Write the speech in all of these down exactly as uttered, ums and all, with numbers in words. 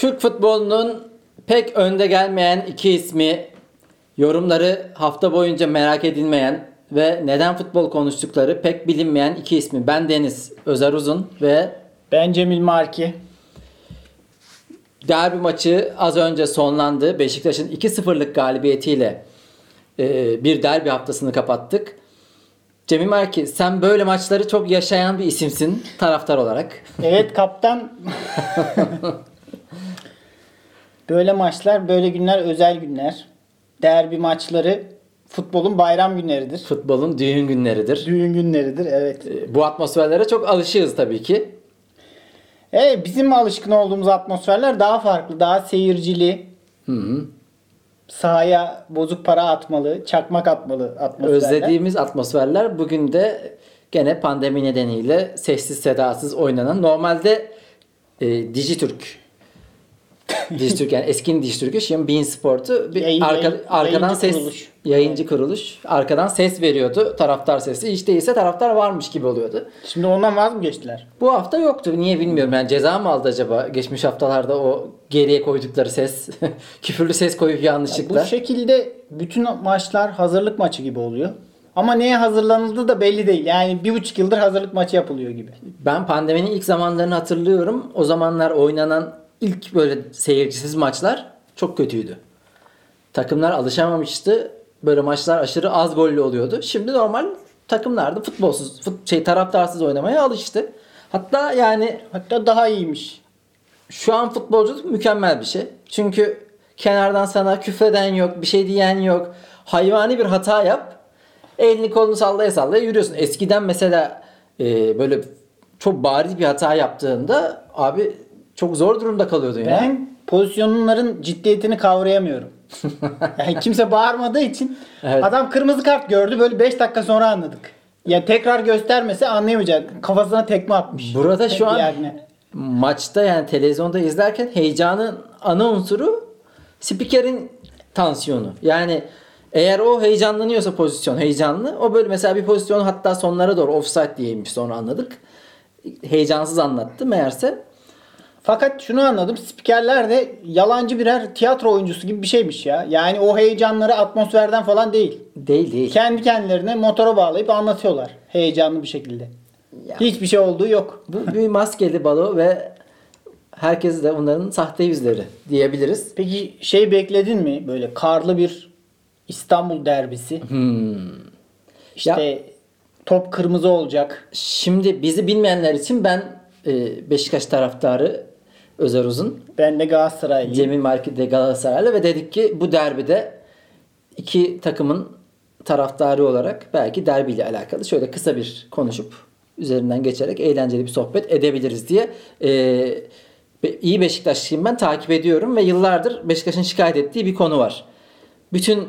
Türk futbolunun pek önde gelmeyen iki ismi, yorumları hafta boyunca merak edilmeyen ve neden futbol konuştukları pek bilinmeyen iki ismi. Ben Deniz Özer Uzun ve Ben Cemil Marki. derbi maçı az önce sonlandı. Beşiktaş'ın iki sıfırlık galibiyetiyle e, bir derbi haftasını kapattık. Cemil Marki, sen böyle maçları çok yaşayan bir isimsin taraftar olarak. Evet kaptan. Böyle maçlar, böyle günler özel günler. Derbi maçları futbolun bayram günleridir. Futbolun düğün günleridir. Düğün günleridir, evet. E, Bu atmosferlere çok alışığız tabii ki. Evet, bizim alışkın olduğumuz atmosferler daha farklı, daha seyircili. Hı hı. Sahaya bozuk para atmalı, çakmak atmalı atmosferler. Özlediğimiz atmosferler bugün de gene pandemi nedeniyle sessiz sedasız oynanan, normalde e, Dijitürk Dijitürk yani eski Dijitürk'ü, şimdi Bein Sport'u bir Yayın- arka, yayın- arkadan yayıncı ses kuruluş. yayıncı kuruluş arkadan ses veriyordu, taraftar sesi. Hiç değilse taraftar varmış gibi oluyordu. Şimdi ondan vaz mı geçtiler? Bu hafta yoktu. Niye bilmiyorum. Yani ceza mı aldı acaba? Geçmiş haftalarda o geriye koydukları ses. Küfürlü ses koyup yanlışlıkla. Bu şekilde bütün maçlar hazırlık maçı gibi oluyor. Ama neye hazırlanıldığı da belli değil. Yani bir buçuk yıldır hazırlık maçı yapılıyor gibi. Ben pandeminin ilk zamanlarını hatırlıyorum. O zamanlar oynanan ilk böyle seyircisiz maçlar çok kötüydü. Takımlar alışamamıştı. Böyle maçlar aşırı az gollü oluyordu. Şimdi normal takımlar da futbolsuz, fut, şey taraftarsız oynamaya alıştı. Hatta yani Hatta daha iyiymiş. şu an futbolculuk mükemmel bir şey. Çünkü kenardan sana küfreden yok, bir şey diyen yok. Hayvani bir hata yap, elini kolunu sallaya sallaya yürüyorsun. Eskiden mesela e, böyle çok bariz bir hata yaptığında abi çok zor durumda kalıyordun ya. Ben pozisyonların ciddiyetini kavrayamıyorum. Yani kimse bağırmadığı için Evet. adam kırmızı kart gördü, böyle beş dakika sonra anladık. Yani tekrar göstermese anlayamayacak. Kafasına tekme atmış. Burada şu an Yerine. maçta, yani televizyonda izlerken heyecanın ana unsuru spikerin tansiyonu. Yani eğer o heyecanlanıyorsa, pozisyon heyecanlı, o böyle mesela bir pozisyon hatta sonlara doğru offside diyeymiş, sonra anladık. Heyecansız anlattı meğerse. Fakat şunu anladım. Spikerler de yalancı birer tiyatro oyuncusu gibi bir şeymiş ya. Yani o heyecanları atmosferden falan değil. Değil değil. Kendi kendilerine motora bağlayıp anlatıyorlar. Heyecanlı bir şekilde. Ya. Hiçbir şey olduğu yok. Bu bir maskeli balo ve herkes de onların sahte yüzleri diyebiliriz. Peki şey bekledin mi? Böyle karlı bir İstanbul derbisi. Hmm. İşte Ya. top kırmızı olacak. Şimdi bizi bilmeyenler için ben e, Beşiktaş taraftarı Özer Uzun, Ben de Galatasaraylıyım. Cemil Marki de Galatasaraylı ve dedik ki bu derbide iki takımın taraftarı olarak belki derbiyle alakalı şöyle kısa bir konuşup üzerinden geçerek eğlenceli bir sohbet edebiliriz diye. Ee, iyi Beşiktaşlıyım, ben takip ediyorum ve yıllardır Beşiktaş'ın şikayet ettiği bir konu var. Bütün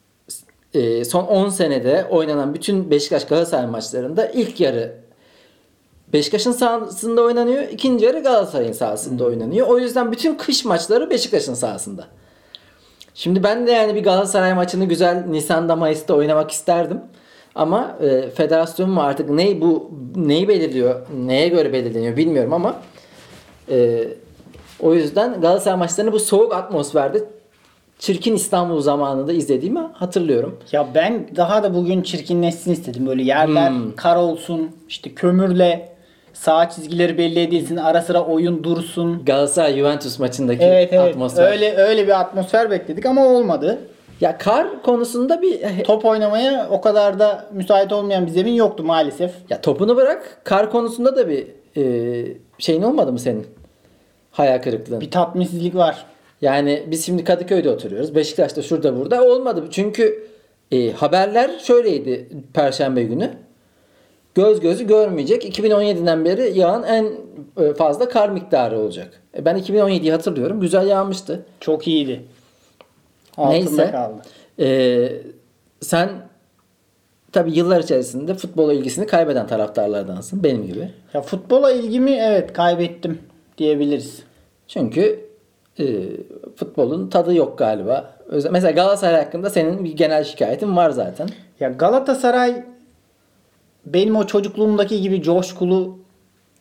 e, son on senede oynanan bütün Beşiktaş Galatasaray maçlarında ilk yarı Beşiktaş'ın sahasında oynanıyor. İkinci yarı Galatasaray'ın sahasında oynanıyor. O yüzden bütün kış maçları Beşiktaş'ın sahasında. Şimdi ben de yani bir Galatasaray maçını güzel Nisan'da, Mayıs'ta oynamak isterdim. Ama e, federasyon mu artık ne bu neyi belirliyor, neye göre belirleniyor bilmiyorum ama e, o yüzden Galatasaray maçlarını bu soğuk atmosferde çirkin İstanbul zamanında izlediğimi hatırlıyorum. Ya ben daha da bugün çirkinleşsin istedim. Böyle yerler Hmm. kar olsun, işte kömürle sağ çizgileri belli edilsin, ara sıra oyun dursun. Galatasaray Juventus maçındaki Evet evet. atmosfer. Öyle öyle bir atmosfer bekledik ama olmadı. Ya kar konusunda bir Top oynamaya o kadar da müsait olmayan bir zemin yoktu maalesef. ya topunu bırak, kar konusunda da bir e, şeyin olmadı mı senin? Hayal kırıklığın. Bir tatminsizlik var. Yani biz şimdi Kadıköy'de oturuyoruz. Beşiktaş'ta şurada burada olmadı. Çünkü e, haberler şöyleydi Perşembe günü. Göz gözü görmeyecek. iki bin on yediden beri yağan en e, fazla kar miktarı olacak. E, ben iki bin on yediyi hatırlıyorum. Güzel yağmıştı. Çok iyiydi. Altında Neyse. kaldı. E, sen tabii yıllar içerisinde futbola ilgisini kaybeden taraftarlardansın. Benim gibi. Ya futbola ilgimi evet kaybettim diyebiliriz. Çünkü e, futbolun tadı yok galiba. Özel- Mesela Galatasaray hakkında senin bir genel şikayetin var zaten. Ya Galatasaray benim o çocukluğumdaki gibi coşkulu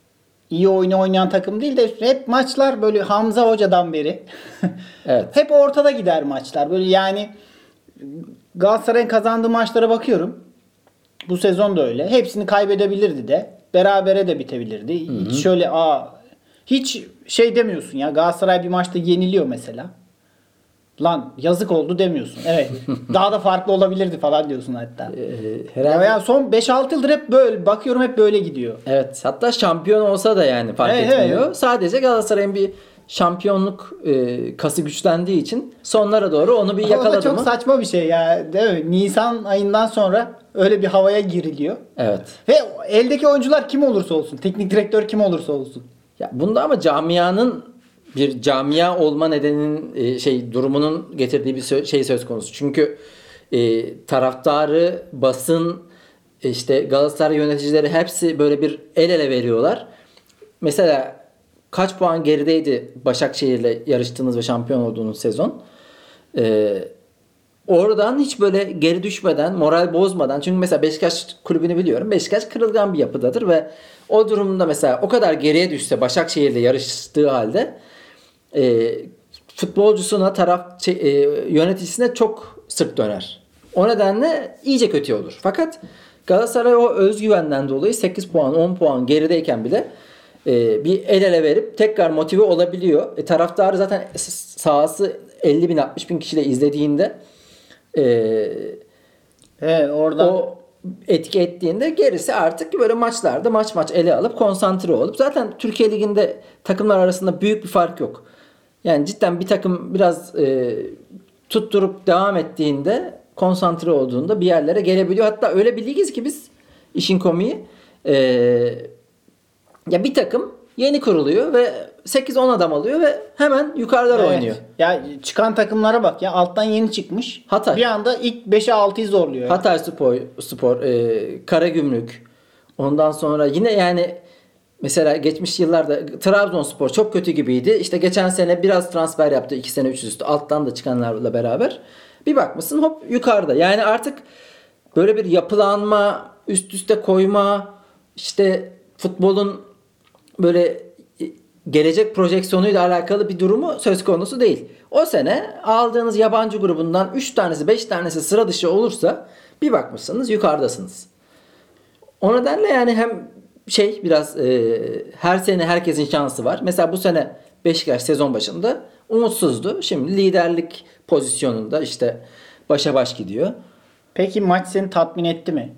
iyi oyunu oynayan takım değil de hep maçlar böyle Hamza Hoca'dan beri Evet. hep ortada gider maçlar. Böyle yani Galatasaray'ın kazandığı maçlara bakıyorum. Bu sezon da öyle. Hepsini kaybedebilirdi de. Berabere de bitebilirdi. Hiç şöyle aa hiç şey demiyorsun ya. Galatasaray bir maçta yeniliyor mesela. Lan yazık oldu demiyorsun. Evet. Daha da farklı olabilirdi falan diyorsun hatta. Ee, herhalde... Ya son beş altı yıldır hep böyle bakıyorum, hep böyle gidiyor. Evet. Hatta şampiyon olsa da yani fark Evet, etmiyor. evet. Sadece Galatasaray'ın bir şampiyonluk e, kası güçlendiği için sonlara doğru onu bir Ama yakaladı çok mı? saçma bir şey ya. Değil mi? Nisan ayından sonra öyle bir havaya giriliyor. Evet. Ve eldeki oyuncular kim olursa olsun, teknik direktör kim olursa olsun. Ya bunda ama camianın bir camia olma nedeninin e, şey durumunun getirdiği bir sö- şey söz konusu. Çünkü e, taraftarı, basın, işte Galatasaray yöneticileri hepsi böyle bir el ele veriyorlar. Mesela kaç puan gerideydi Başakşehir'le yarıştığınız ve şampiyon olduğunuz sezon? Ee, oradan hiç böyle geri düşmeden, moral bozmadan, çünkü mesela Beşiktaş kulübünü biliyorum. Beşiktaş kırılgan bir yapıdadır ve o durumda mesela o kadar geriye düşse Başakşehir'le yarıştığı halde e, futbolcusuna, taraf şey, e, yöneticisine çok sırt döner. O nedenle iyice kötü olur. Fakat Galatasaray o özgüvenden dolayı sekiz puan, on puan gerideyken bile e, bir el ele verip tekrar motive olabiliyor. E, taraftarı zaten sahası elli bin altmış bin kişiyle izlediğinde e, Evet, oradan o etki ettiğinde gerisi artık böyle maçlarda maç maç ele alıp konsantre olup, zaten Türkiye Ligi'nde takımlar arasında büyük bir fark yok. Yani cidden bir takım biraz e, tutturup devam ettiğinde, konsantre olduğunda bir yerlere gelebiliyor. Hatta öyle bir ligiz ki biz, işin komiği, e, ya bir takım yeni kuruluyor ve sekiz on adam alıyor ve hemen yukarılar evet. oynuyor. Ya çıkan takımlara bak ya, alttan yeni çıkmış. Hatay. Bir anda ilk beşe altıyı zorluyor. ya. Hatay Spor, Spor e, Karagümrük. Ondan sonra yine yani mesela geçmiş yıllarda Trabzonspor çok kötü gibiydi. İşte geçen sene biraz transfer yaptı. iki sene üst üste. Alttan da çıkanlarla beraber. Bir bakmışsın hop yukarıda. Yani artık böyle bir yapılanma, üst üste koyma, işte futbolun böyle gelecek projeksiyonuyla alakalı bir durumu söz konusu değil. O sene aldığınız yabancı grubundan üç tanesi beş tanesi sıra dışı olursa bir bakmışsınız yukarıdasınız. O nedenle yani hem şey biraz e, her sene herkesin şansı var. Mesela bu sene Beşiktaş sezon başında umutsuzdu. Şimdi liderlik pozisyonunda işte başa baş gidiyor. Peki maç seni tatmin etti mi?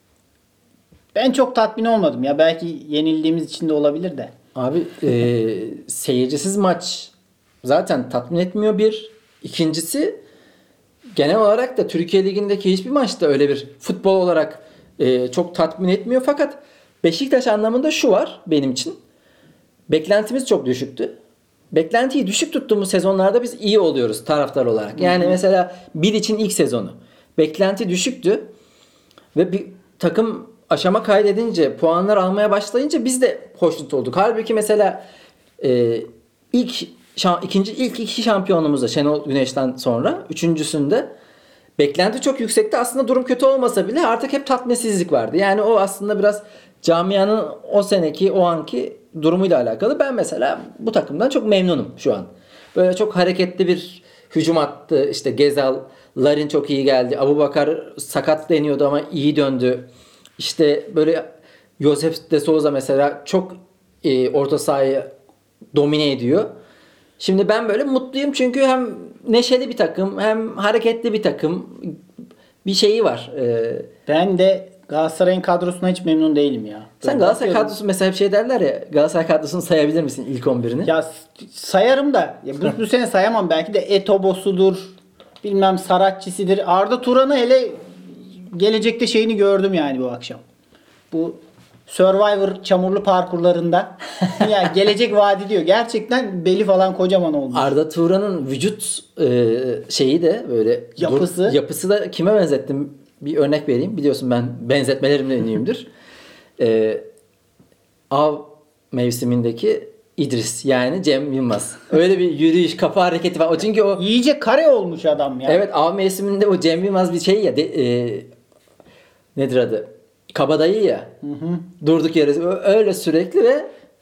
Ben çok tatmin olmadım ya. Belki yenildiğimiz için de olabilir de. Abi e, seyircisiz maç zaten tatmin etmiyor bir. İkincisi genel olarak da Türkiye Ligi'ndeki hiçbir maçta öyle bir futbol olarak e, çok tatmin etmiyor. Fakat Beşiktaş anlamında şu var benim için. Beklentimiz çok düşüktü. Beklentiyi düşük tuttuğumuz sezonlarda biz iyi oluyoruz taraftar olarak. Yani mesela bir için ilk sezonu. Beklenti düşüktü ve bir takım aşama kaydedince, puanlar almaya başlayınca biz de hoşnut olduk. Halbuki mesela e, ilk şa- ikinci ilk iki şampiyonumuzda Şenol Güneş'ten sonra üçüncüsünde beklenti çok yüksekti. Aslında durum kötü olmasa bile artık hep tatminsizlik vardı. Yani o aslında biraz camianın o seneki, o anki durumuyla alakalı. Ben mesela bu takımdan çok memnunum şu an. Böyle çok hareketli bir hücum attı. İşte Gezal, Larin çok iyi geldi. Abubakar sakat deniyordu ama iyi döndü. İşte böyle Josef de Souza mesela çok e, orta sahayı domine ediyor. Şimdi ben böyle mutluyum çünkü hem neşeli bir takım hem hareketli bir takım, bir şeyi var. Ee, Ben de Galatasaray'ın kadrosuna hiç memnun değilim ya. sen Böyle Galatasaray bakıyorum. kadrosu mesela bir şey derler ya, Galatasaray kadrosunu sayabilir misin ilk on birini? Ya s- sayarım da ya bu, bu sene sayamam, belki de Etobo'sudur, bilmem Saratçı'sidir. Arda Turan'ı hele gelecekte şeyini gördüm yani bu akşam. Bu Survivor çamurlu parkurlarında ya gelecek vaat ediyor. Gerçekten beli falan kocaman olmuş. Arda Turan'ın vücut e, şeyi de böyle Yapısı. dur- yapısı da kime benzettim? Bir örnek vereyim. Biliyorsun ben benzetmelerimle ünlüyümdür. E, av mevsimindeki İdris, yani Cem Yılmaz. Öyle bir yürüyüş, kafa hareketi var. O çünkü o İyice kare olmuş adam ya. evet, av mevsiminde o Cem Yılmaz bir şey ya de, e, nedir adı? Kabadayı ya. Durduk yere öyle sürekli ve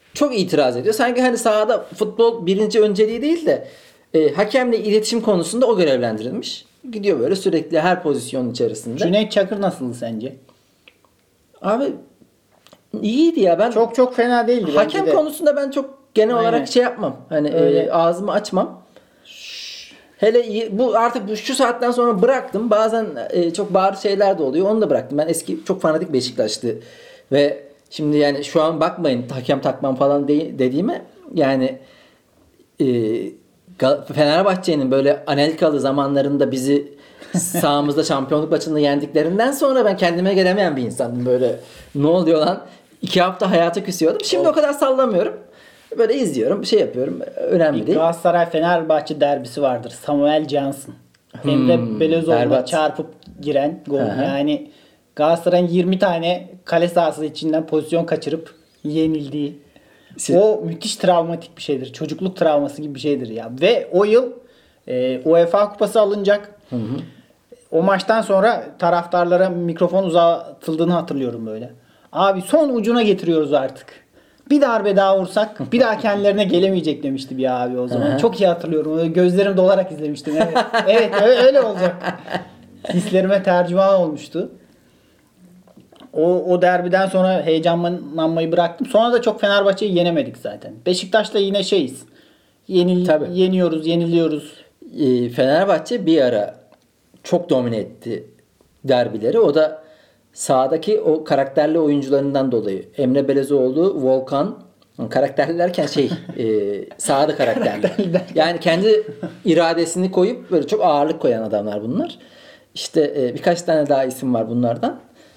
çok itiraz ediyor. Sanki hani sahada futbol birinci önceliği değil de e, hakemle iletişim konusunda o görevlendirilmiş. Gidiyor böyle sürekli her pozisyonun içerisinde. Cüneyt Çakır nasıldı sence? Abi iyiydi ya. Ben Çok çok fena değildi. hakem bence de. konusunda ben çok genel Aynen. olarak şey yapmam. Hani Öyle. e, ağzımı açmam. Hele iyi- bu artık bu şu saatten sonra bıraktım. Bazen e, çok bağırı şeyler de oluyor. Onu da bıraktım. Ben eski çok fanatik Beşiktaşlı ve şimdi yani şu an bakmayın hakem takmam falan de- dediğime yani e, Gal- Fenerbahçe'nin böyle Anelkalı zamanlarında bizi sahamızda şampiyonluk maçında yendiklerinden sonra ben kendime gelemeyen bir insandım. Böyle ne oluyor lan? İki hafta hayata küsüyordum. Şimdi o kadar sallamıyorum. Böyle izliyorum, şey yapıyorum. Önemli Bir değil. Galatasaray Fenerbahçe derbisi vardır. Samuel Johnson. Emre Belözoğlu'na berbat. çarpıp giren gol. Aha. Yani Galatasaray'ın yirmi tane kale sahası içinden pozisyon kaçırıp yenildiği. Siz- O müthiş travmatik bir şeydir. Çocukluk travması gibi bir şeydir ya. Ve o yıl e, UEFA Kupası alınacak. O maçtan sonra taraftarlara mikrofon uzatıldığını hatırlıyorum böyle. Abi son ucuna getiriyoruz artık. Bir darbe daha vursak bir daha kendilerine gelemeyecek demişti bir abi o zaman. Aha. Çok iyi hatırlıyorum. Öyle gözlerim dolarak izlemiştim. Evet, evet ö- öyle olacak. Hislerime tercüman olmuştu. O, o derbiden sonra heyecanlanmayı bıraktım. Sonra da çok Fenerbahçe'yi yenemedik zaten. Beşiktaş'ta yine şeyiz. Yenil, Tabii. yeniyoruz, yeniliyoruz. E, Fenerbahçe bir ara çok domine etti derbileri. O da sahadaki o karakterli oyuncularından dolayı. Emre Belezoğlu, Volkan, karakterli derken şey e, sahada karakterli. Yani kendi iradesini koyup böyle çok ağırlık koyan adamlar bunlar. İşte e, birkaç tane daha isim var bunlardan.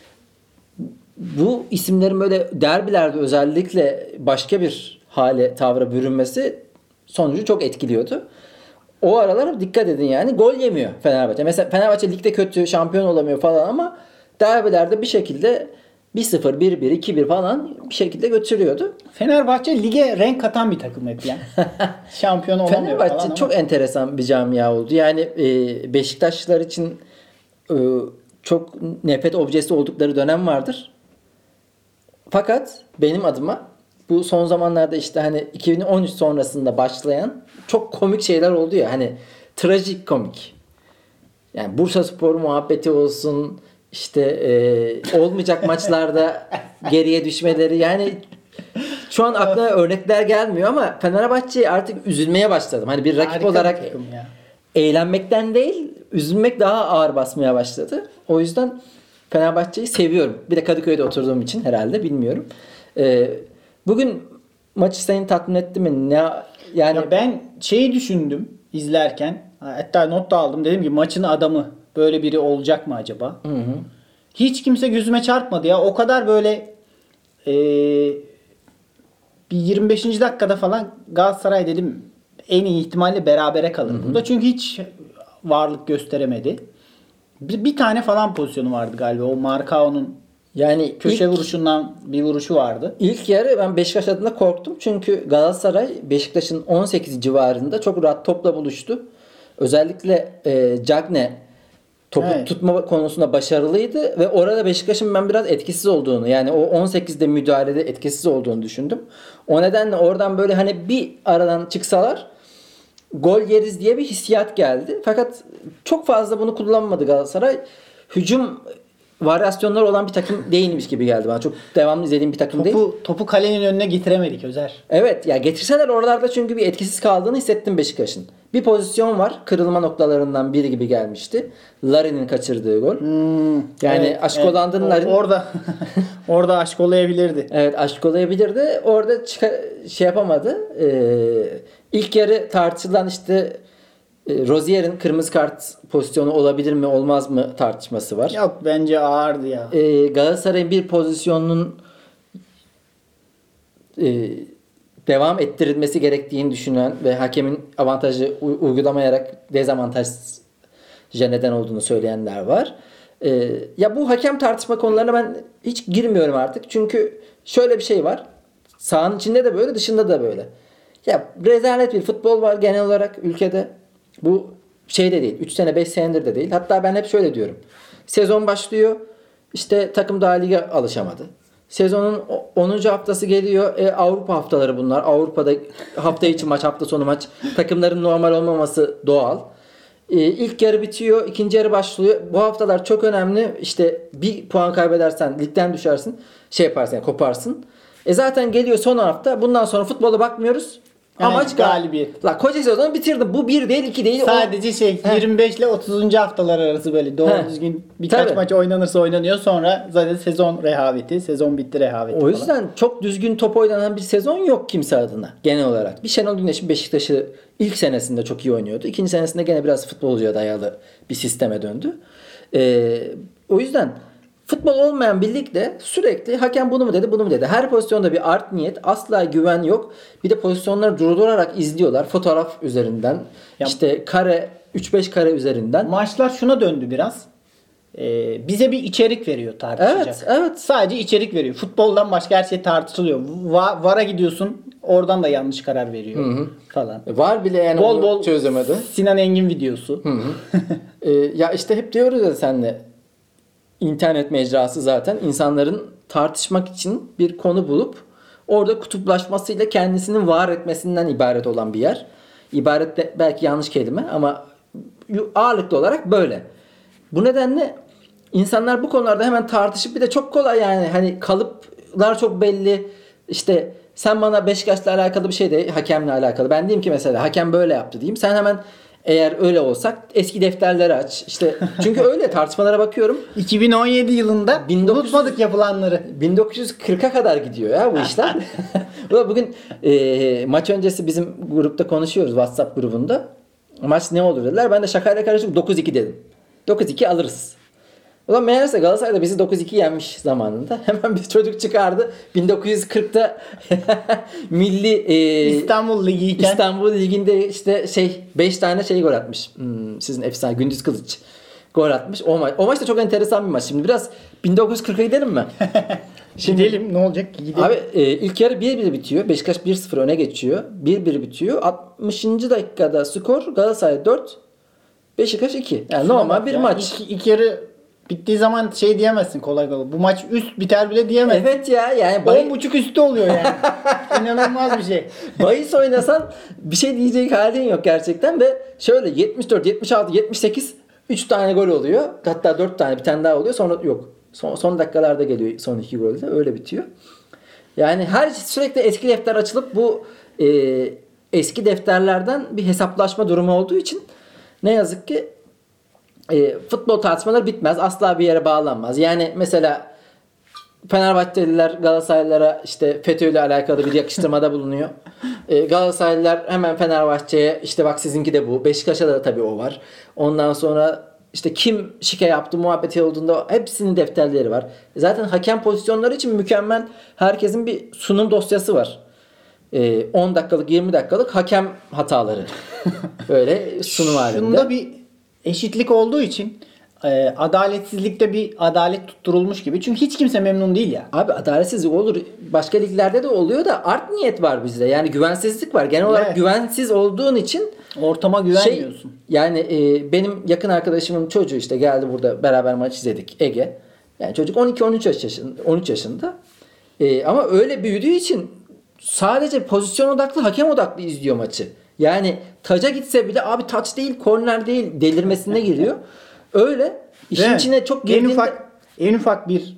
Bu isimlerin böyle derbilerde özellikle başka bir hale, tavra bürünmesi sonucu çok etkiliyordu. O aralar dikkat edin yani gol yemiyor Fenerbahçe. Mesela Fenerbahçe ligde kötü, şampiyon olamıyor falan ama derbilerde bir şekilde bir sıfır, bir bir, iki bir falan bir şekilde götürüyordu. Fenerbahçe lige renk katan bir takım hep yani. Şampiyon olamıyor Fenerbahçe falan ama. çok enteresan bir camia oldu. Yani e, Beşiktaşlılar için e, çok nefret objesi oldukları dönem vardır. Fakat benim adıma bu son zamanlarda işte hani iki bin on üç sonrasında başlayan çok komik şeyler oldu ya hani trajik komik. Yani Bursaspor muhabbeti olsun işte e, olmayacak maçlarda geriye düşmeleri yani şu an aklıma örnekler gelmiyor ama Fenerbahçe'ye artık üzülmeye başladım. Hani bir rakip Harika olarak bir takım ya. eğlenmekten değil üzülmek daha ağır basmaya başladı. O yüzden Fenerbahçe'yi seviyorum. Bir de Kadıköy'de oturduğum için herhalde bilmiyorum. Ee, bugün maçı seni tatmin etti mi? Ne yani Ya ben şeyi düşündüm izlerken. Hatta not da aldım. Dedim ki maçın adamı böyle biri olacak mı acaba? Hı hı. Hiç kimse gözüme çarpmadı ya. O kadar böyle e, bir yirmi beşinci dakikada falan Galatasaray dedim en iyi ihtimalle berabere kalır burada. Çünkü hiç varlık gösteremedi. Bir, bir tane falan pozisyonu vardı galiba. O Marcao'nun yani köşe ilk, vuruşundan bir vuruşu vardı. ilk yarı ben Beşiktaş adına korktum. Çünkü Galatasaray Beşiktaş'ın on sekiz civarında çok rahat topla buluştu. Özellikle e, Cagne topu Evet. tutma konusunda başarılıydı ve orada Beşiktaş'ın ben biraz etkisiz olduğunu yani o on sekizde müdahalede etkisiz olduğunu düşündüm. O nedenle oradan böyle hani bir aradan çıksalar gol yeriz diye bir hissiyat geldi. Fakat çok fazla bunu kullanmadı Galatasaray. Hücum varyasyonları olan bir takım değilmiş gibi geldi bana. Çok devamlı izlediğim bir takım değil. Topu, topu kalenin önüne getiremedik Özer. Evet ya getirseler oralarda çünkü bir etkisiz kaldığını hissettim Beşiktaş'ın. Bir pozisyon var. Kırılma noktalarından biri gibi gelmişti. Larin'in kaçırdığı gol. Yani Aşkoland'ın O- Larin. Orada orada aşk olayabilirdi. Evet aşk olabilirdi. Orada çıka- şey yapamadı. Ee, ilk yarı tartışılan işte e, Rozier'in kırmızı kart pozisyonu olabilir mi olmaz mı tartışması var. Yok bence ağırdı ya. Ee, Galatasaray'ın bir pozisyonunun e, devam ettirilmesi gerektiğini düşünen ve hakemin avantajı u- uygulamayarak dezavantaj neden olduğunu söyleyenler var. Ee, ya bu hakem tartışma konularına ben hiç girmiyorum artık. Çünkü şöyle bir şey var. Sahanın içinde de böyle, dışında da böyle. Ya rezalet bir futbol var genel olarak ülkede. Bu şey de değil. üç sene beş senedir de değil. Hatta ben hep şöyle diyorum. Sezon başlıyor. İşte takım daha lige alışamadı. Sezonun onuncu haftası geliyor. E, Avrupa haftaları bunlar. Avrupa'da hafta içi maç, hafta sonu maç. Takımların normal olmaması doğal. E, ilk yarı bitiyor. İkinci yarı başlıyor. Bu haftalar çok önemli. İşte bir puan kaybedersen ligden düşersin. Şey yaparsın yani koparsın. E zaten geliyor son hafta. Bundan sonra futbola bakmıyoruz. Yani Amaç galibiyet. La koca sezonu bitirdim. Bu bir değil, iki değil. Sadece o... şey He. yirmi beş ile otuzuncu haftalar arası böyle doğru He. düzgün birkaç Tabii. maç oynanırsa oynanıyor. Sonra zaten sezon rehaveti, sezon bitti rehaveti O yüzden falan. çok düzgün top oynanan bir sezon yok kimse adına genel olarak. Bir Şenol Güneş'in Beşiktaş'ı ilk senesinde çok iyi oynuyordu. İkinci senesinde gene biraz futbolcuya dayalı bir sisteme döndü. Ee, o yüzden futbol olmayan bir ligde sürekli hakem bunu mu dedi bunu mu dedi. Her pozisyonda bir art niyet, asla güven yok. Bir de pozisyonları durdurarak izliyorlar. Fotoğraf üzerinden, Ya, işte kare, üç beş kare üzerinden. Maçlar şuna döndü biraz. Ee, bize bir içerik veriyor tartışacak. Evet, evet. Sadece içerik veriyor. Futboldan başka her şey tartışılıyor. Va- VAR'a gidiyorsun, oradan da yanlış karar veriyor Hı hı. falan. Var bile yani Bol onu bol çözemedi. Sinan Engin videosu. Hı hı. Ee, ya işte hep diyoruz ya senle, internet mecrası zaten insanların tartışmak için bir konu bulup orada kutuplaşmasıyla kendisinin var etmesinden ibaret olan bir yer. İbaret de belki yanlış kelime ama ağırlıklı olarak böyle. Bu nedenle insanlar bu konularda hemen tartışıp bir de çok kolay yani hani kalıplar çok belli. İşte sen bana Beşiktaş'la alakalı bir şey de hakemle alakalı. Ben diyeyim ki mesela hakem böyle yaptı diyeyim. Sen hemen eğer öyle olsak eski defterleri aç. İşte çünkü öyle tartışmalara bakıyorum. iki bin on yedi yılında bin dokuz yüz unutmadık yapılanları. bin dokuz yüz kırka kadar gidiyor ya bu işler. Bugün e, maç öncesi bizim grupta konuşuyoruz, WhatsApp grubunda. Maç ne olur dediler. Ben de şakayla karışık dokuz iki dedim. dokuz iki alırız. Ulan meğerse Galatasaray da bizi dokuz iki yenmiş zamanında. Hemen bir çocuk çıkardı. bin dokuz yüz kırkta milli e, İstanbul Ligi iken İstanbul Ligi'nde işte şey beş tane şey gol atmış. Hmm, sizin efsane Gündüz Kılıç gol atmış. O maç, o maç da çok enteresan bir maç. Şimdi biraz bin dokuz yüz kırka gidelim mi? Şimdi gidelim, ne olacak ki gidelim. Abi e, ilk yarı bir bir bitiyor. Beşiktaş bir sıfır öne geçiyor. bir bir bitiyor. altmışıncı dakikada skor Galatasaray dört, Beşiktaş iki. Yani Şuna normal bak bir ya, maç. İlk, ilk yarı bittiği zaman şey diyemezsin kolay kolay. Bu maç üst biter bile diyemezsin. Evet ya yani bay, on buçuk üstü oluyor yani. İnanılmaz bir şey. bahis oynasan bir şey diyecek halin yok gerçekten ve şöyle yetmiş dört, yetmiş altı, yetmiş sekiz üç tane gol oluyor. Hatta dört tane, bir tane daha oluyor. Sonra yok. Son, son dakikalarda geliyor son iki gol de. Öyle bitiyor. Yani her sürekli eski defter açılıp bu e, eski defterlerden bir hesaplaşma durumu olduğu için ne yazık ki e, futbol tartışmaları bitmez. Asla bir yere bağlanmaz. Yani mesela Fenerbahçeliler Galatasaraylılara işte FETÖ ile alakalı bir yakıştırmada bulunuyor. E, Galatasaraylılar hemen Fenerbahçe'ye işte bak sizinki de bu. Beşiktaş'a da tabii o var. Ondan sonra işte kim şike yaptı muhabbeti olduğunda hepsinin defterleri var. Zaten hakem pozisyonları için mükemmel, herkesin bir sunum dosyası var. E, on dakikalık yirmi dakikalık hakem hataları. Böyle sunum halinde. Şunda bir eşitlik olduğu için e, adaletsizlikte bir adalet tutturulmuş gibi. Çünkü hiç kimse memnun değil ya. Abi adaletsizlik olur. Başka liglerde de oluyor da art niyet var bizde. Yani güvensizlik var. Genel olarak Evet. güvensiz olduğun için Ortama güvenmiyorsun. Şey, yani e, benim yakın arkadaşımın çocuğu işte geldi burada beraber maç izledik, Ege. Yani çocuk on iki on üç yaşında, on üç yaşında. E, ama öyle büyüdüğü için sadece pozisyon odaklı, hakem odaklı izliyor maçı. Yani taca gitse bile abi taç değil, korner değil delirmesine giriyor. Öyle işin Değil mi? içine çok en girdiğinde ufak en ufak bir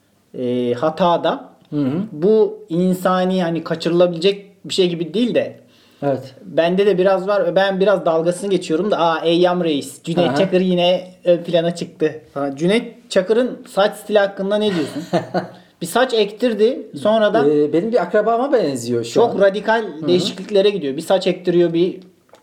e, hatada Hı hı. bu insani hani kaçırılabilecek bir şey gibi değil de Evet. bende de biraz var. Ben biraz dalgasını geçiyorum da aa Eyyam Reis. Cüneyt Aha. Çakır yine ön plana çıktı. Ha, Cüneyt Çakır'ın saç stili hakkında ne diyorsun? Bir saç ektirdi. Sonradan Ee, benim bir akrabama benziyor şu çok an. radikal değişikliklere gidiyor. Bir saç ektiriyor, bir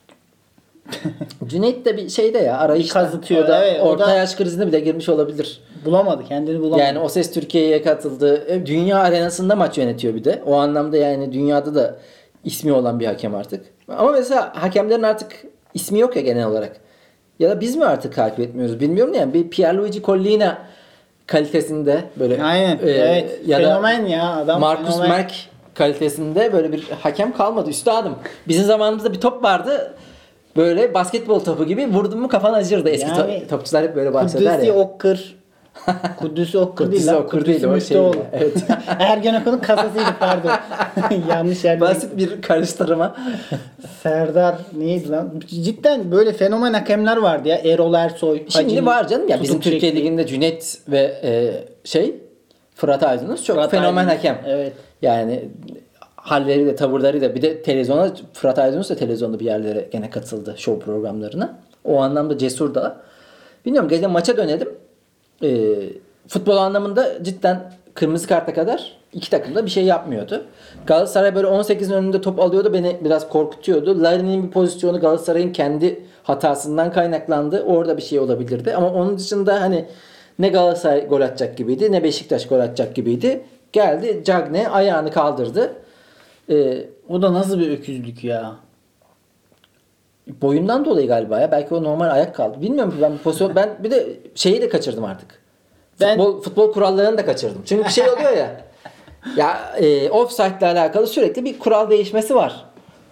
Cüneyt de bir şeyde ya arayışta. Bir kazıtıyor, O da evet, o orta da- yaş krizine bile girmiş olabilir. bulamadı. Kendini bulamadı. Yani O Ses Türkiye'ye katıldı. E, Dünya arenasında maç yönetiyor bir de. O anlamda yani dünyada da ismi olan bir hakem artık. Ama mesela hakemlerin artık ismi yok ya genel olarak. Ya da biz mi artık takip etmiyoruz bilmiyorum yani. Bir Pierluigi Collina kalitesinde böyle Aynen. e, evet. ya Fenomen da ya adam. Markus fenomen. Merk kalitesinde böyle bir hakem kalmadı üstadım. Bizim zamanımızda bir top vardı. Böyle basketbol topu gibi vurdun mu kafan acırdı. Eski Yani to- topçular hep böyle bahseder Kudüs'ü ya. Okkır, Kudüs Okkur değil Kudüs lan. Okkur Kudüs değil, o Müftüoğlu. şey. Evet. Ergenekon'un kasasıydı pardon. Yanlış yerde. Basit bir karıştırma. Serdar neydi lan? Cidden böyle fenomen hakemler vardı ya. Erol Ersoy. Şimdi Hacı var canım ya bizim tutum Türkiye şekli. Ligi'nde Cüneyt ve e, şey Fırat Aydınus çok Fırat fenomen Aydınus, hakem. evet. Yani halleri de tavırları da bir de televizyona Fırat Aydınus da televizyonda bir yerlere gene katıldı show programlarına. O anlamda cesur da. Bilmiyorum gece maça dönelim. E, futbol anlamında cidden kırmızı karta kadar iki takım da bir şey yapmıyordu. Galatasaray böyle on sekizin önünde top alıyordu. Beni biraz korkutuyordu. Larin'in bir pozisyonu Galatasaray'ın kendi hatasından kaynaklandı. Orada bir şey olabilirdi. Ama onun dışında hani ne Galatasaray gol atacak gibiydi ne Beşiktaş gol atacak gibiydi. Geldi Cagne ayağını kaldırdı. Ee, O da nasıl bir öküzlük ya. boyundan dolayı galiba ya. Belki o normal ayak kaldı. Bilmiyorum ben bu pozisyon ben bir de şeyi de kaçırdım artık. Ben- Futbol futbol kurallarını da kaçırdım. Çünkü bir şey oluyor ya. Ya e, offside ile alakalı sürekli bir kural değişmesi var.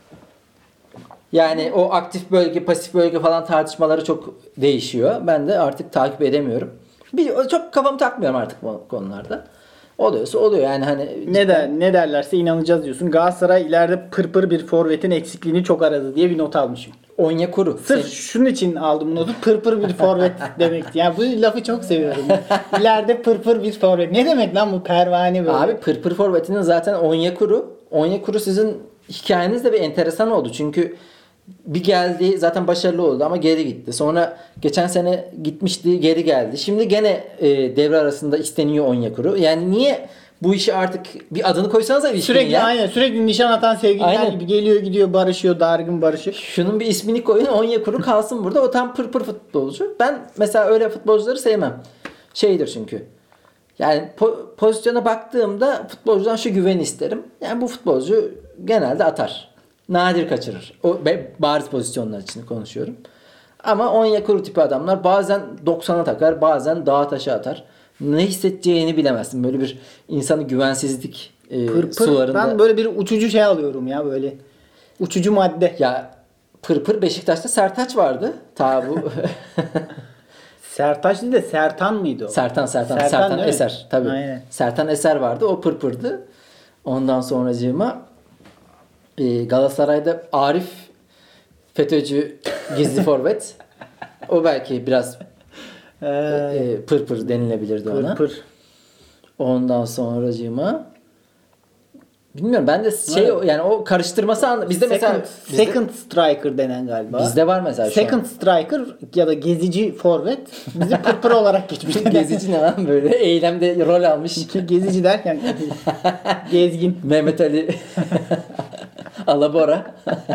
Yani o aktif bölge, pasif bölge falan tartışmaları çok değişiyor. Ben de artık takip edemiyorum. Bir, çok kafamı takmıyorum artık bu konularda. Oluyorsa oluyor yani hani Ne der, ne derlerse inanacağız diyorsun. Galatasaray ileride pırpır bir forvetin eksikliğini çok aradı diye bir not almışım. Onyekuru. Sırf Sen- şunun için aldım notu. Pırpır bir forvet demekti. Yani bu lafı çok seviyorum. İleride pırpır bir forvet. Ne demek lan bu pervane böyle? Abi pırpır forvetinin zaten Onyekuru. Onyekuru sizin hikayeniz de bir enteresan oldu. Çünkü bir geldi zaten başarılı oldu ama geri gitti. Sonra geçen sene gitmişti geri geldi. Şimdi gene e, devre arasında isteniyor Onyekuru. Yani niye bu işi artık bir adını koysanız da ilişkinin Sürekli ya. aynen sürekli nişan atan sevgililer Aynen. gibi geliyor gidiyor barışıyor dargın barışık. Şunun bir ismini koyun Onyekuru kalsın burada. O tam pırpır futbolcu. Ben mesela öyle futbolcuları sevmem. Şeydir çünkü. Yani po- pozisyona baktığımda futbolcudan şu güveni isterim. Yani bu futbolcu genelde atar. Nadir kaçırır. O be- bariz pozisyonlar için konuşuyorum. Ama Onyekuru tipi adamlar bazen doksana takar, bazen dağa taşa atar. Ne hissedeceğini bilemezsin. Böyle bir insanı güvensizlik e, Pırpır sularında. ben böyle bir uçucu şey alıyorum ya böyle. Uçucu madde. Ya pırpır Beşiktaş'ta Sertaç vardı. Ta bu Sertaç değil de Sertan mıydı o? Sertan Sertan Sertan Sertan, değil mi? Eser tabii. Aynen. Sertan Eser vardı. O pırpırdı. Ondan sonracığıma e, Galatasaray'da Arif FETÖ'cü gizli forvet. O belki biraz Ee, e, pırpır denilebilirdi ona. pırpır. Ondan sonracığıma bilmiyorum ben de şey Evet. yani o karıştırması an bizde second, mesela bizde, second striker denen galiba. bizde var mesela şu an. Second striker ya da gezici forvet bizi pırpır olarak geçmiş. Gezici ne lan böyle eylemde rol almış. Gezici derken gezgin. Mehmet Ali Alabora.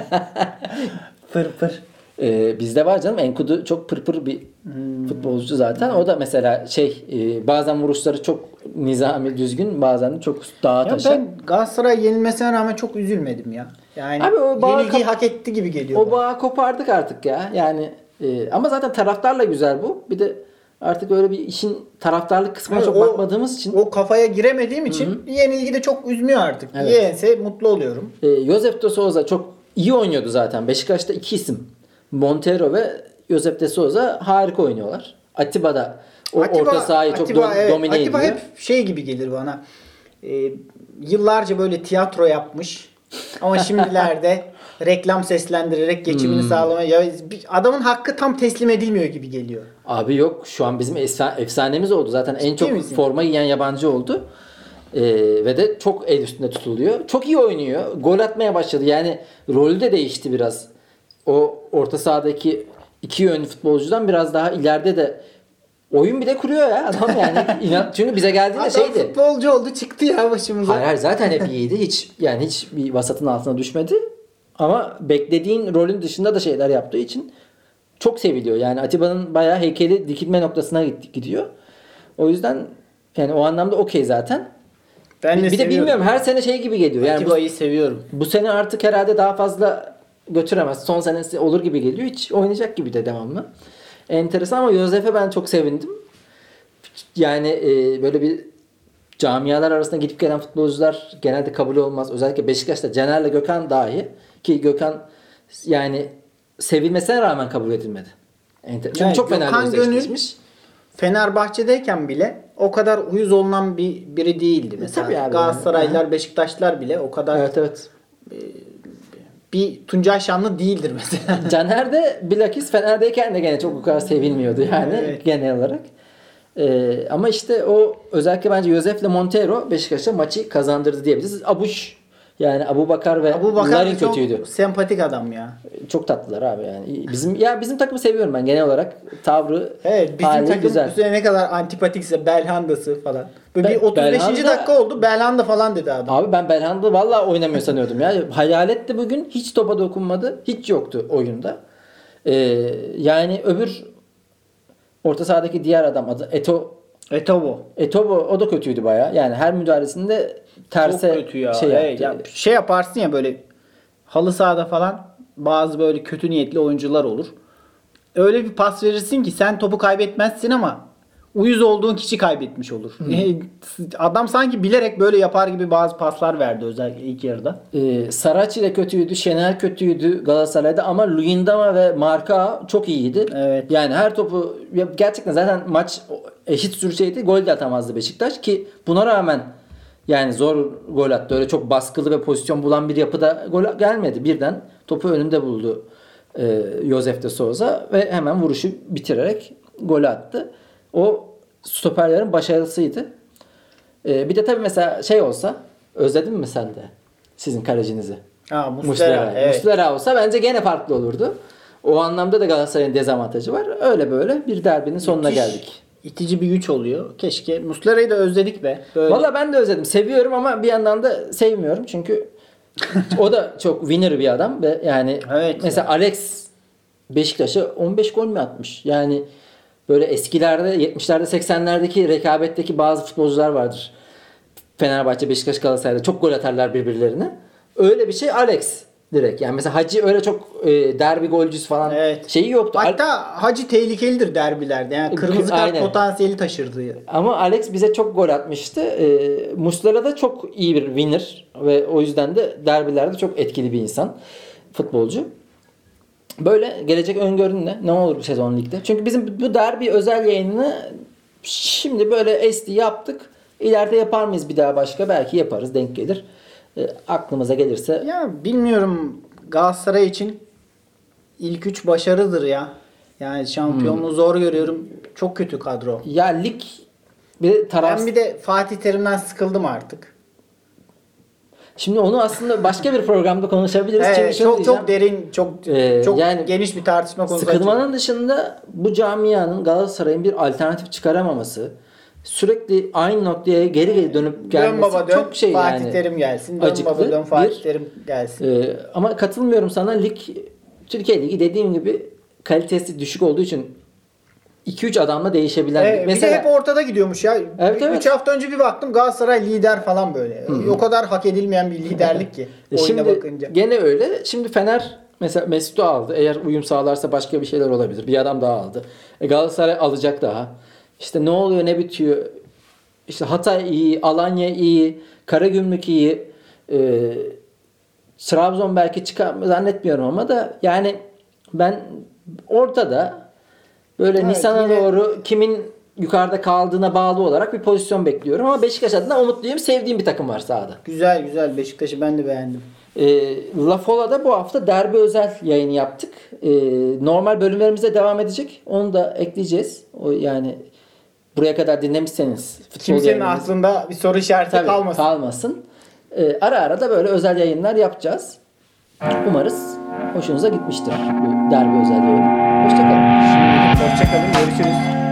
Pırpır. Ee, bizde var canım. Enkudu çok pırpır bir Hmm. futbolcu zaten. O da mesela şey e, bazen vuruşları çok nizami düzgün bazen de çok dağa Ya taşa. ben Galatasaray yenilmesine rağmen çok üzülmedim ya. Yani Abi o bağı yenilgiyi kap- hak etti gibi geliyor. O bana. bağı kopardık artık ya. Yani e, ama zaten taraftarla güzel bu. Bir de artık öyle bir işin taraftarlık kısmına Yani çok o- bakmadığımız için O kafaya giremediğim için yenilgi de çok üzmüyor artık. Evet. Yense mutlu oluyorum. e, Josep de Souza çok iyi oynuyordu zaten. Beşiktaş'ta iki isim. Montero ve Josep de Souza harika oynuyorlar. Atiba da o orta sahayı çok Atiba, do- evet. domine Atiba ediyor. hep şey gibi gelir bana. Ee, yıllarca böyle tiyatro yapmış. Ama şimdilerde reklam seslendirerek geçimini Hmm. sağlamaya ya bir- adamın hakkı tam teslim edilmiyor gibi geliyor. Abi yok şu an bizim efsa- efsanemiz oldu. Zaten en çok misin? forma giyen yabancı oldu. Ee, ve de çok el üstünde tutuluyor. Çok iyi oynuyor. Gol atmaya başladı. Yani rolü de değişti biraz. O orta sahadaki iki yönlü futbolcudan biraz daha ileride de oyun bile kuruyor ya adam yani. İnan, çünkü bize geldiğinde Adam şeydi. futbolcu oldu çıktı ya başımıza. Hayır hayır zaten hep iyiydi. Hiç yani hiç bir vasatın altına düşmedi. Ama beklediğin rolün dışında da şeyler yaptığı için çok seviliyor. Yani Atiba'nın bayağı heykeli dikilme noktasına git- gidiyor. O yüzden yani o anlamda okey zaten. Ben Bir, de bir de seviyorum. bilmiyorum her sene şey gibi geliyor. Yani bu, Atiba'yı seviyorum. bu sene artık herhalde daha fazla götüremez. Son senesi olur gibi geliyor. Hiç oynayacak gibi de devamlı. Enteresan ama Josef'e ben çok sevindim. Yani e, böyle bir camialar arasında gidip gelen futbolcular genelde kabul olmaz. Özellikle Beşiktaş'ta Caner'le Gökhan dahi ki Gökhan yani sevilmesine rağmen kabul edilmedi. Enter- Çünkü Yani çok fena Gökhan bir Gönül- özdeşleşmiş. Fenerbahçe'deyken bile o kadar uyuz olunan bir biri değildi. Mesela tabii abi. Galatasaraylılar, Beşiktaşlılar bile o kadar Evet evet. bir Tuncay Şanlı değildir mesela. Caner de bilakis Fener'deyken de gene çok o kadar sevilmiyordu yani Evet. genel olarak. Ee, ama işte o özellikle bence Josef'le Montero Beşiktaş'a maçı kazandırdı diyebiliriz. Abuş yani Abubakar ve Abu Bakar Larin da çok kötüydü. sempatik adam ya. Çok tatlılar abi yani. Bizim ya bizim takımı seviyorum ben genel olarak. Tavrı, Evet, bizim hali takım güzel. bu sene ne kadar antipatikse Belhanda'sı falan. Böyle Be- bir otuz beşinci Belhanda- dakika oldu. Belhanda falan dedi adam. Abi ben Belhanda vallahi oynamıyor sanıyordum ya. Hayalet de bugün hiç topa dokunmadı. Hiç yoktu oyunda. Ee, yani öbür orta sahadaki diğer adam adı Eto Etobo. Etobo o da kötüydü baya. Yani her müdahalesinde terse Çok kötü ya. şey Evet, yaptı. ya şey yaparsın ya böyle halı sahada falan bazı böyle kötü niyetli oyuncular olur. Öyle bir pas verirsin ki sen topu kaybetmezsin ama uyuz olduğun kişi kaybetmiş olur. Adam sanki bilerek böyle yapar gibi bazı paslar verdi özellikle ilk yarıda. Ee, Saraçi de kötüydü, Şener kötüydü Galatasaray'da ama Luyendama ve Marka çok iyiydi. Evet. Yani her topu ya gerçekten zaten maç eşit sürseydi gol de atamazdı Beşiktaş ki buna rağmen yani zor gol attı. Öyle çok baskılı ve pozisyon bulan bir yapıda gol gelmedi. Birden topu önünde buldu e, Josef de Souza ve hemen vuruşu bitirerek gol attı. O stoperlerin başarısıydı. E, bir de tabii mesela şey olsa özledin mi sen de sizin kalecinizi? Ha, Muslera. Muslera. Evet. Muslera olsa bence gene farklı olurdu. O anlamda da Galatasaray'ın dezavantajı var. Öyle böyle bir derbinin sonuna Müthiş, geldik. İtici bir güç oluyor. Keşke Muslera'yı da özledik be. Böyle. Valla ben de özledim. Seviyorum ama bir yandan da sevmiyorum. Çünkü o da çok winner bir adam ve yani Evet mesela ya. Alex Beşiktaş'a on beş gol mü atmış? Yani böyle eskilerde yetmişlerde seksenlerdeki rekabetteki bazı futbolcular vardır. Fenerbahçe, Beşiktaş, Galatasaray'da çok gol atarlar birbirlerine. Öyle bir şey Alex direkt. Yani mesela Hacı öyle çok e, derbi golcüsü falan Evet. şeyi yoktu. Al- Hatta Hacı tehlikelidir derbilerde. Yani kırmızı kart Aynen. potansiyeli taşırdı. Ama Alex bize çok gol atmıştı. E, Muslera da çok iyi bir winner ve o yüzden de derbilerde çok etkili bir insan. Futbolcu. Böyle gelecek öngörün ne? Ne olur bu sezon ligde? Çünkü bizim bu derbi özel yayınını şimdi böyle esti yaptık. İleride yapar mıyız bir daha başka? Belki yaparız. Denk gelir. E, aklımıza gelirse. Ya bilmiyorum, Galatasaray için ilk üç başarıdır ya. Yani şampiyonluğu Hmm. zor görüyorum. Çok kötü kadro. Ya lig bir taraf. Ben bir de Fatih Terim'den sıkıldım artık. Şimdi onu aslında başka bir programda konuşabiliriz. Evet, Çünkü şunu çok diyeceğim. çok derin, çok Ee, çok yani geniş bir tartışma konusu. Sıkılmanın dışında bu camianın Galatasaray'ın bir alternatif çıkaramaması, sürekli aynı noktaya geri geri dönüp gelmesi Dön baba dön, çok şey Fatih yani. Terim gelsin. Dön acıklı. baba dön, Fatih Bir, Terim gelsin. e, ama katılmıyorum sana, lig Türkiye Ligi dediğim gibi kalitesi düşük olduğu için iki üç adamla değişebilen. Ee, Mesela bir de hep ortada gidiyormuş ya. Evet, üç evet. hafta önce bir baktım Galatasaray lider falan böyle. O kadar hak edilmeyen bir liderlik ki E oyuna Şimdi bakınca. gene öyle. Şimdi Fener mesela Mesut'u aldı. Eğer uyum sağlarsa başka bir şeyler olabilir. Bir adam daha aldı. E Galatasaray alacak daha. İşte ne oluyor ne bitiyor. İşte Hatay iyi, Alanya iyi, Karagümrük iyi. E, Trabzon belki çıkar mı zannetmiyorum ama da yani ben ortada böyle Evet, Nisan'a yine- doğru kimin yukarıda kaldığına bağlı olarak bir pozisyon bekliyorum ama Beşiktaş adına umutluyum. Sevdiğim bir takım var sahada. Güzel güzel, Beşiktaş'ı ben de beğendim. E, La Fola'da bu hafta derbi özel yayını yaptık. E, normal bölümlerimize devam edecek. Onu da ekleyeceğiz. O yani buraya kadar dinlemişseniz futbol Kimsenin yayınımızı- aklında bir soru işareti Tabii, kalmasın. kalmasın. E, ara ara da böyle özel yayınlar yapacağız. Umarız hoşunuza gitmiştir bu derbi özel yayını. Hoşçakalın. Şimdilik hoşçakalın, görüşürüz.